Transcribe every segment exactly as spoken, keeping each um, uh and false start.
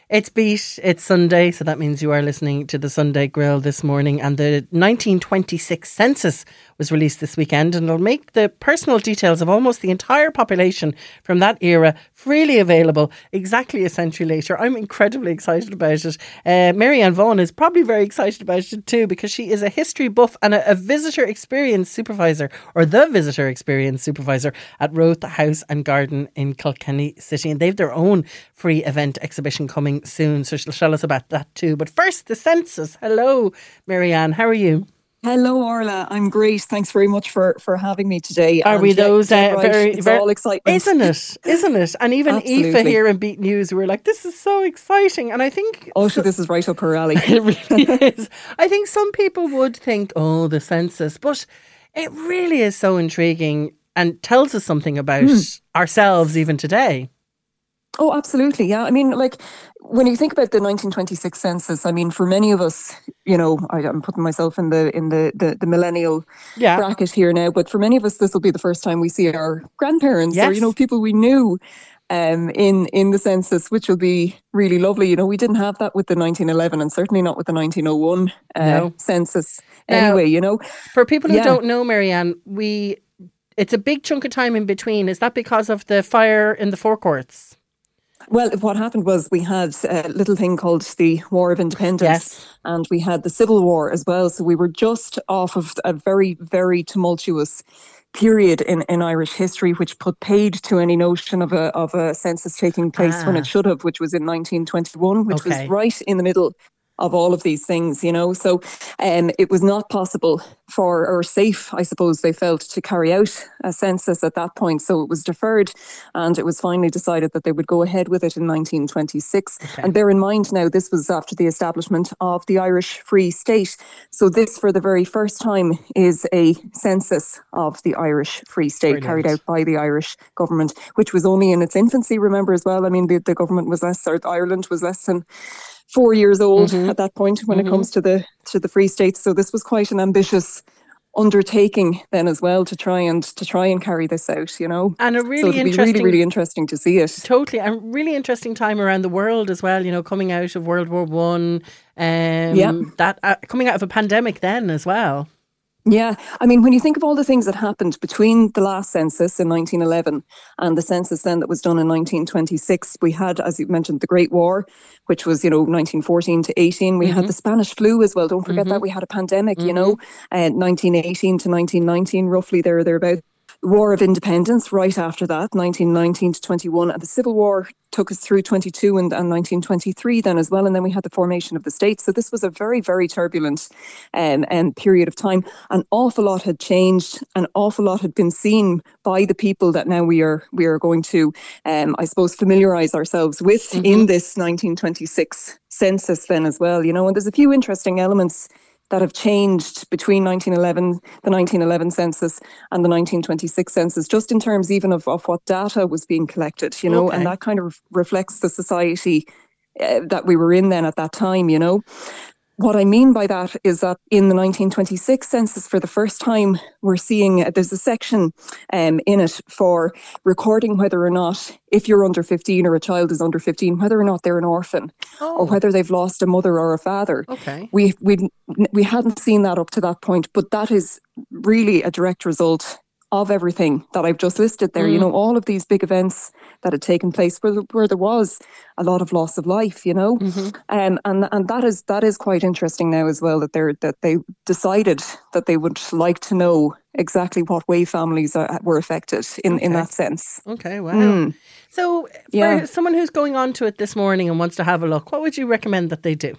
It's beat, it's Sunday, so that means you are listening to the Sunday Grill this morning. And the nineteen twenty-six census was released this weekend, and it'll make the personal details of almost the entire population from that era freely available exactly a century later. I'm incredibly excited about it. Uh, Mary Ann Vaughan is probably very excited about it too, because she is a history buff and a, a visitor experience supervisor, or the visitor experience supervisor at Roth House and Garden in Kilkenny City. And they've their own free event exhibition coming soon, so she'll tell us about that too. But first, the census. Hello, Mary Ann, how are you? Hello, Orla. I'm great. Thanks very much for, for having me today. Are and we those yeah, uh, right. very, it's very all excitement, isn't it? Isn't it? And even Aoife here in Beat News, we were like, "This is so exciting!" And I think, oh, so this is right up her alley. It really is. I think some people would think, "Oh, the census," but it really is so intriguing and tells us something about mm. ourselves even today. Oh, absolutely. Yeah. I mean, like, when you think about the nineteen twenty-six census, I mean, for many of us, you know, I, I'm putting myself in the in the, the, the millennial yeah. bracket here now, but for many of us, this will be the first time we see our grandparents yes. or, you know, people we knew um, in, in the census, which will be really lovely. You know, we didn't have that with the nineteen eleven and certainly not with the nineteen oh one uh, no. census now, anyway, you know. For people who yeah. don't know, Mary Ann, we, it's a big chunk of time in between. Is that because of the fire in the forecourts? Well, what happened was we had a little thing called the War of Independence yes. and we had the Civil War as well. So we were just off of a very, very tumultuous period in, in Irish history, which put paid to any notion of a of a census taking place ah. when it should have, which was in nineteen twenty-one, which okay. was right in the middle of all of these things, you know. So um, it was not possible for, or safe, I suppose they felt, to carry out a census at that point. So it was deferred and it was finally decided that they would go ahead with it in nineteen twenty-six. Okay. And bear in mind now, this was after the establishment of the Irish Free State. So this, for the very first time, is a census of the Irish Free State Brilliant. Carried out by the Irish government, which was only in its infancy, remember, as well. I mean, the, the government was less, or Ireland was less than four years old mm-hmm. at that point when mm-hmm. it comes to the to the Free State. So this was quite an ambitious undertaking then as well to try and to try and carry this out, you know. And a really so it'll interesting, be really, really interesting to see it. Totally, a really interesting time around the world as well. You know, coming out of World War One, um, yeah, that uh, coming out of a pandemic then as well. Yeah, I mean, when you think of all the things that happened between the last census in nineteen eleven and the census then that was done in nineteen twenty-six, we had, as you mentioned, the Great War, which was, you know, nineteen fourteen to eighteen. We mm-hmm. had the Spanish flu as well. Don't forget mm-hmm. that. We had a pandemic, mm-hmm. you know, uh, nineteen eighteen to nineteen nineteen, roughly there, thereabouts. War of Independence right after that, nineteen nineteen to twenty-one, and the Civil War took us through twenty-two and, and nineteen twenty-three then as well, and then we had the formation of the state. So this was a very, very turbulent um, um, period of time. An awful lot had changed, an awful lot had been seen by the people that now we are we are going to, um, I suppose, familiarise ourselves with mm-hmm. in this nineteen twenty-six census then as well, you know, and there's a few interesting elements that have changed between nineteen eleven, the nineteen eleven census and the nineteen twenty-six census, just in terms even of, of what data was being collected, you know, okay. and that kind of reflects the society uh, that we were in then at that time, you know. What I mean by that is that in the nineteen twenty-six census, for the first time, we're seeing uh, there's a section um, in it for recording whether or not, if you're under fifteen or a child is under fifteen, whether or not they're an orphan oh. or whether they've lost a mother or a father. Okay. We we we hadn't seen that up to that point, but that is really a direct result of everything that I've just listed there. Mm. You know, all of these big events that had taken place where, where there was a lot of loss of life, you know, mm-hmm. um, and and that is that is quite interesting now as well, that they're that they decided that they would like to know exactly what way families are, were affected in, okay. in that sense. Okay, wow. Mm. So for yeah. someone who's going on to it this morning and wants to have a look, what would you recommend that they do?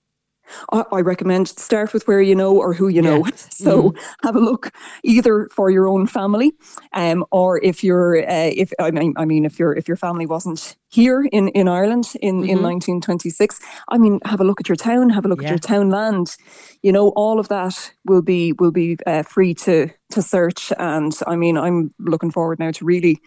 I recommend start with where you know or who you know. Yeah. So mm. have a look either for your own family, um, or if you're, uh, if I mean, I mean, if your if your family wasn't here in, in Ireland in, mm-hmm. in nineteen twenty-six, I mean, have a look at your town, have a look yeah. at your town land. You know, all of that will be will be uh, free to to search. And I mean, I'm looking forward now to really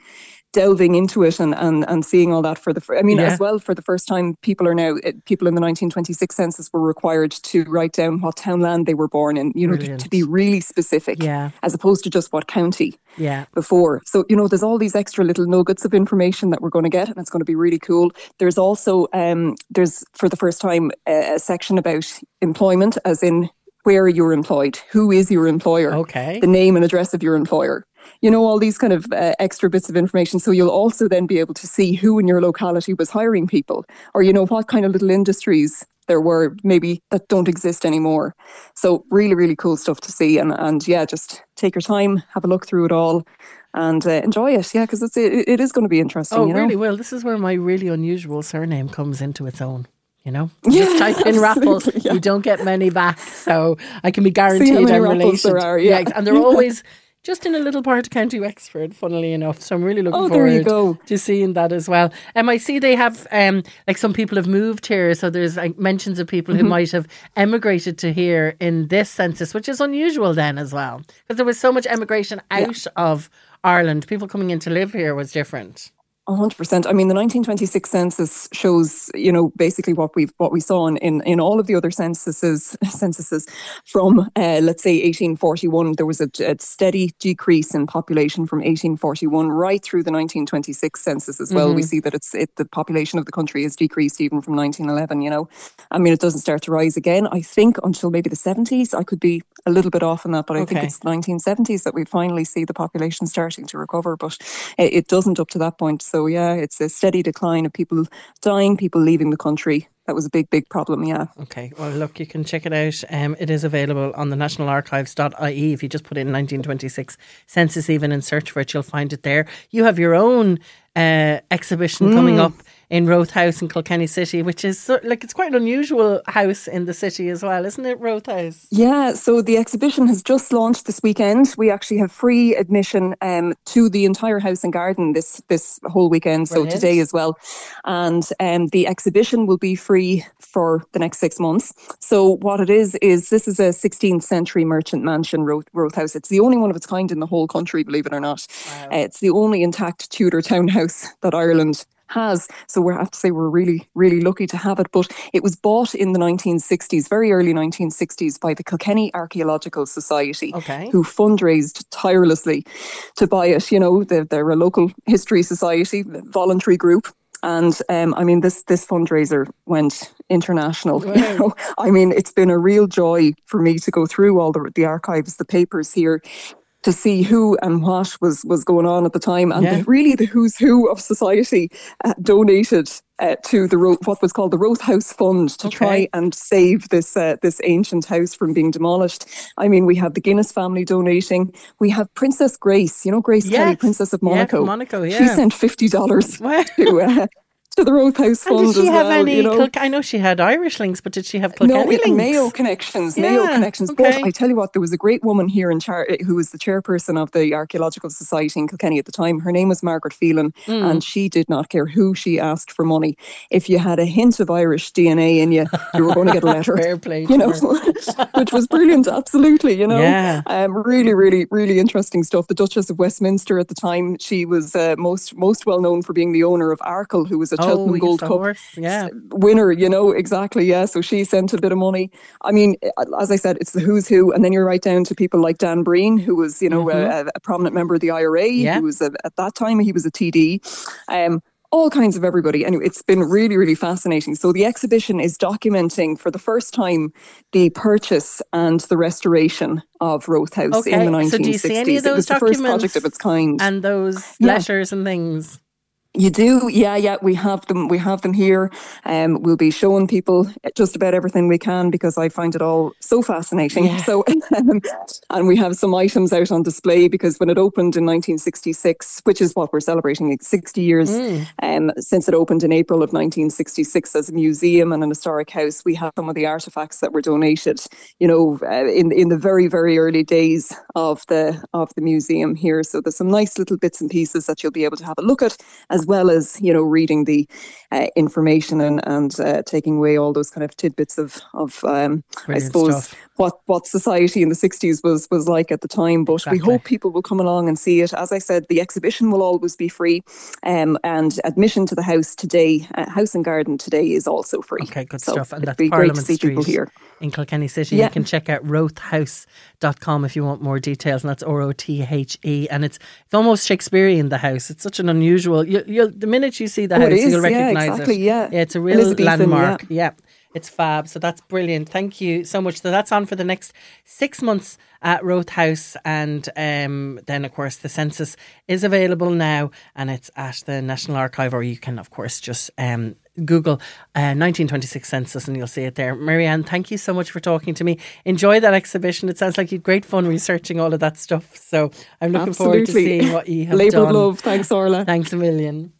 delving into it and, and, and seeing all that for the, I mean, Yeah. as well, for the first time, people are now, people in the nineteen twenty-six census were required to write down what townland they were born in, you know, to, to be really specific, Yeah. as opposed to just what county Yeah. before. So, you know, there's all these extra little nuggets of information that we're going to get, and it's going to be really cool. There's also, um, there's for the first time, a, a section about employment, as in where you're employed, who is your employer, Okay. the name and address of your employer. You know, all these kind of uh, extra bits of information. So you'll also then be able to see who in your locality was hiring people, or, you know, what kind of little industries there were maybe that don't exist anymore. So really, really cool stuff to see. And, and yeah, just take your time, have a look through it all and uh, enjoy it. Yeah, because it's it, it is going to be interesting. Oh, you know? really? Well, this is where my really unusual surname comes into its own. You know, you just Yeah, type in Rappel, absolutely, yeah. you don't get many back. So I can be See how guaranteed many I'm Rappels related. there are, yeah. And they're always just in a little part of County Wexford, funnily enough. So I'm really looking Oh, there you forward go. to seeing that as well. Um, I see they have, um, like some people have moved here. So there's like mentions of people who Mm-hmm. might have emigrated to here in this census, which is unusual then as well. Because there was so much emigration out of Ireland. People coming in to live here was different. one hundred percent. I mean, the nineteen twenty-six census shows, you know, basically what we what we saw in, in, in all of the other censuses, censuses from, uh, let's say, eighteen forty-one. There was a, a steady decrease in population from eighteen forty-one right through the nineteen twenty-six census as well. Mm-hmm. We see that it's it, the population of the country has decreased even from nineteen eleven, you know. I mean, it doesn't start to rise again, I think, until maybe the seventies. I could be a little bit off on that, but I think Okay. it's the nineteen seventies that we finally see the population starting to recover. But it, it doesn't up to that point. So, yeah, it's a steady decline of people dying, people leaving the country. That was a big, big problem, yeah. Okay, well, look, you can check it out. Um, it is available on the national archives dot I E. If you just put in nineteen twenty-six census even and search for it, you'll find it there. You have your own uh, exhibition Mm. coming up in Roath House in Kilkenny City, which is so, like, it's quite an unusual house in the city as well, isn't it, Roath House? Yeah, so the exhibition has just launched this weekend. We actually have free admission um, to the entire house and garden this this whole weekend, so Brilliant. today as well. And um, the exhibition will be free for the next six months. So what it is, is this is a sixteenth century merchant mansion, Roath, Roath House. It's the only one of its kind in the whole country, believe it or not. Wow. Uh, it's the only intact Tudor townhouse that Ireland has. So we have to say we're really, really lucky to have it. But it was bought in the nineteen sixties, very early nineteen sixties, by the Kilkenny Archaeological Society, Okay. who fundraised tirelessly to buy it. You know, they're, they're a local history society, voluntary group. And um, I mean, this this fundraiser went international. Wow. You know, I mean, it's been a real joy for me to go through all the the archives, the papers here, to see who and what was, was going on at the time. And Yeah. the, really the who's who of society uh, donated uh, to the Ro- what was called the Roath House Fund to Okay. try and save this uh, this ancient house from being demolished. I mean, we have the Guinness family donating. We have Princess Grace, you know, Grace Yes. Kelly, Princess of Yeah, Monaco. from Monaco, She yeah. sent fifty dollars Wow. to, uh, to the Roath House And Fund did she as have well. any, you know. Kilk- I know she had Irish links, but did she have No, Kilkenny it- links? Mayo connections, Mayo Yeah, connections. okay. But I tell you what, there was a great woman here in char- who was the chairperson of the Archaeological Society in Kilkenny at the time. Her name was Margaret Phelan, Hmm. and she did not care who she asked for money. If you had a hint of Irish D N A in you, you were going to get a letter. Fair play You to know, her. which was brilliant, absolutely, you know. Yeah. Um, really, really, really interesting stuff. The Duchess of Westminster at the time, she was uh, most most well known for being the owner of Arkle, who was a Oh, Cheltenham yes, Gold the Cup horse, yeah. winner, you know, exactly, yeah. So she sent a bit of money. I mean, as I said, it's the who's who, and then you're right down to people like Dan Breen, who was, you know, Mhm. a, a prominent member of the I R A, Yeah. who was a, at that time he was a T D. Um, all kinds of everybody. Anyway, it's been really, really fascinating. So the exhibition is documenting for the first time the purchase and the restoration of Roath House Okay, in the nineteen so do sixties. you see any of It was those the first documents project of its kind. and those Yeah. letters and things? You do, yeah, yeah. We have them. We have them here. Um, we'll be showing people just about everything we can because I find it all so fascinating. Yeah. So, um, and we have some items out on display because when it opened in nineteen sixty-six, which is what we're celebrating, like sixty years Mm. um, since it opened in April of nineteen sixty-six as a museum and an historic house, we have some of the artifacts that were donated. You know, uh, in in the very very early days of the of the museum here. So there's some nice little bits and pieces that you'll be able to have a look at, as well as, you know, reading the uh, information and, and uh, taking away all those kind of tidbits of, of um, I Brilliant suppose, stuff. what what society in the sixties was was like at the time. But Exactly. we hope people will come along and see it. As I said, the exhibition will always be free, um, and admission to the house today, uh, House and Garden today, is also free. Okay, good so stuff. And it'd that's be Parliament great to see Street people here in Kilkenny City. Yeah. You can check out roth house dot com if you want more details, and that's R O T H E. And it's it's almost Shakespearean, the house. It's such an unusual. You, you'll the minute you see the Oh, house, it is, you'll yeah, recognise exactly, it. yeah. yeah, it's a real Elizabethan, landmark. yeah. yeah. It's fab. So that's brilliant. Thank you so much. So that's on for the next six months at Roth House. And um, then, of course, the census is available now, and it's at the National Archive, or you can, of course, just um, Google uh, nineteen twenty-six census and you'll see it there. Marianne, thank you so much for talking to me. Enjoy that exhibition. It sounds like you had great fun researching all of that stuff. So I'm looking Absolutely. forward to seeing what you have Labour done. of love. Thanks, Orla. Thanks a million.